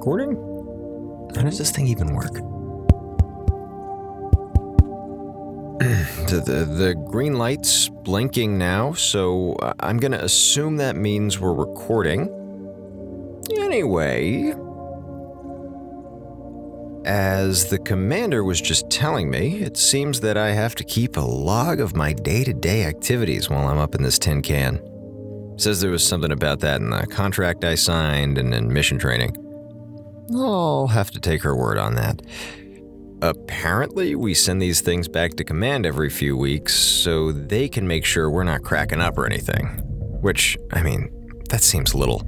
recording? How does this thing even work? The green light's blinking now, so I'm gonna assume that means we're recording. Anyway, as the commander was just telling me, it seems that I have to keep a log of my day-to-day activities while I'm up in this tin can. Says there was something about that in the contract I signed and in mission training. I'll have to take her word on that. Apparently, we send these things back to command every few weeks so they can make sure we're not cracking up or anything. Which, I mean, that seems little.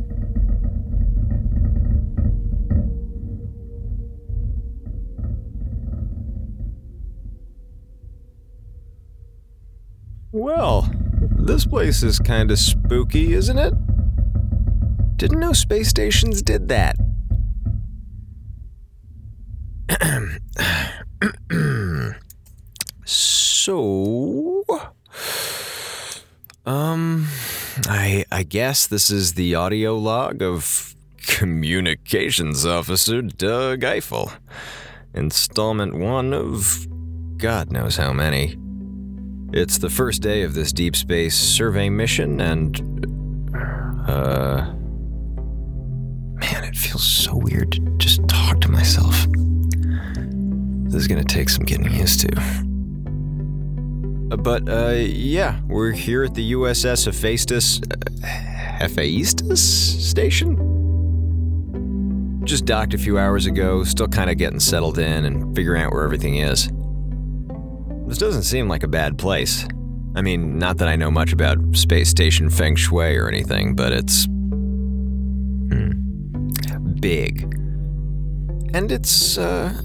Well, this place is kind of spooky, isn't it? Didn't know space stations did that. So, I guess this is the audio log of Communications Officer Doug Eiffel. Installment 1 of God knows how many. It's the first day of this deep space survey mission, and, man, it feels so weird to just talk to myself. This is gonna take some getting used to. But, yeah, we're here at the USS Hephaestus station? Just docked a few hours ago, still kind of getting settled in and figuring out where everything is. This doesn't seem like a bad place. I mean, not that I know much about space station feng shui or anything, but it's big. And it's,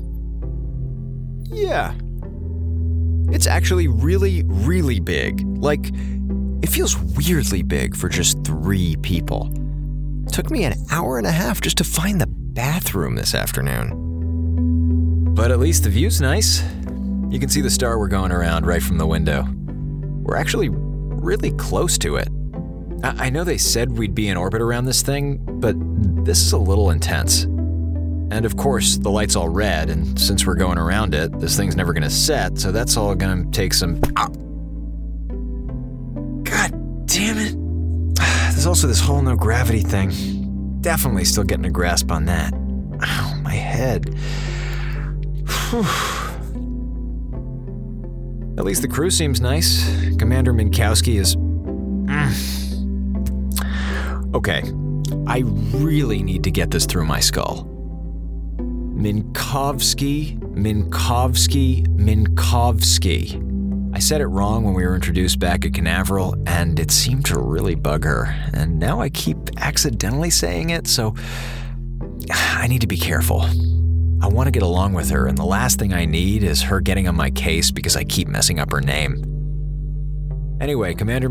yeah. It's actually really, really big. Like, it feels weirdly big for just 3 people. It took me an hour and a half just to find the bathroom this afternoon. But at least the view's nice. You can see the star we're going around right from the window. We're actually really close to it. I know they said we'd be in orbit around this thing, but this is a little intense. And of course, the light's all red, and since we're going around it, this thing's never gonna set, so that's all gonna take some... God damn it. There's also this whole no gravity thing. Definitely still getting a grasp on that. Ow, my head. Whew. At least the crew seems nice. Commander Minkowski is... Okay, I really need to get this through my skull. Minkowski. I said it wrong when we were introduced back at Canaveral, and it seemed to really bug her. And now I keep accidentally saying it, so I need to be careful. I want to get along with her, and the last thing I need is her getting on my case because I keep messing up her name. Anyway, Commander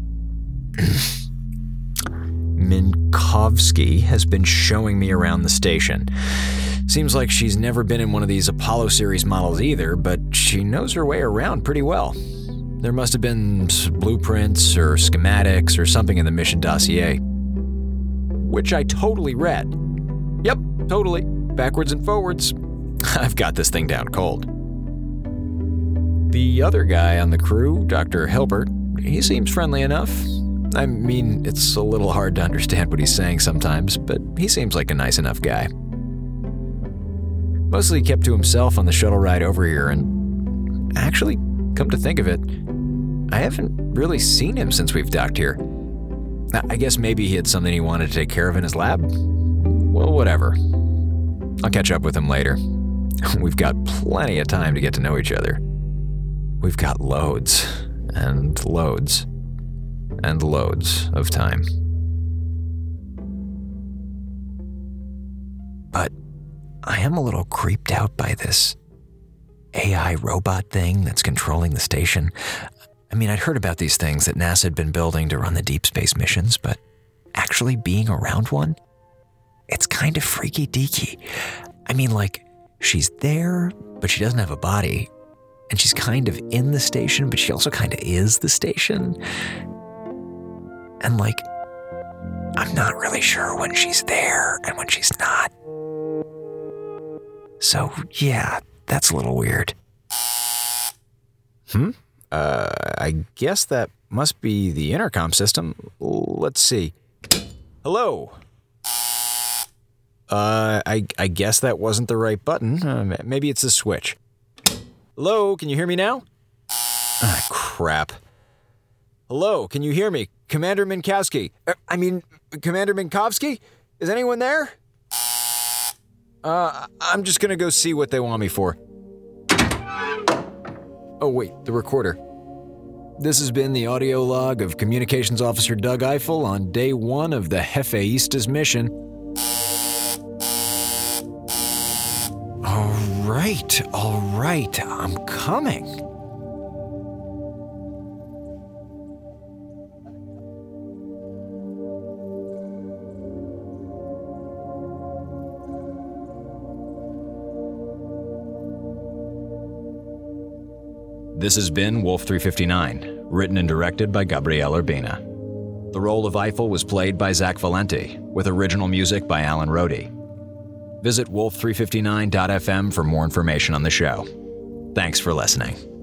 Minkowski has been showing me around the station. Seems like she's never been in one of these Apollo series models either, but she knows her way around pretty well. There must have been blueprints or schematics or something in the mission dossier. Which I totally read. Yep, totally. Backwards and forwards. I've got this thing down cold. The other guy on the crew, Dr. Hilbert, he seems friendly enough. I mean, it's a little hard to understand what he's saying sometimes, but he seems like a nice enough guy. Mostly kept to himself on the shuttle ride over here, and actually, come to think of it, I haven't really seen him since we've docked here. I guess maybe he had something he wanted to take care of in his lab? Well, whatever. I'll catch up with him later. We've got plenty of time to get to know each other. We've got loads, and loads, and loads of time. But I am a little creeped out by this AI robot thing that's controlling the station. I mean, I'd heard about these things that NASA had been building to run the deep space missions, but actually being around one? It's kind of freaky-deaky. I mean, like, she's there, but she doesn't have a body. And she's kind of in the station, but she also kind of is the station. And, like, I'm not really sure when she's there and when she's not. So, yeah, that's a little weird. I guess that must be the intercom system. Let's see. Hello? I guess that wasn't the right button. Maybe it's a switch. Hello, can you hear me now? Ah, crap. Hello, can you hear me? Commander Minkowski. Commander Minkowski? Is anyone there? I'm just gonna go see what they want me for. Oh wait, the recorder. This has been the audio log of Communications Officer Doug Eiffel on day 1 of the Hefeistas mission. All right, I'm coming. This has been Wolf 359, written and directed by Gabriel Urbina. The role of Eiffel was played by Zach Valenti, with original music by Alan Rohde. Visit wolf359.fm for more information on the show. Thanks for listening.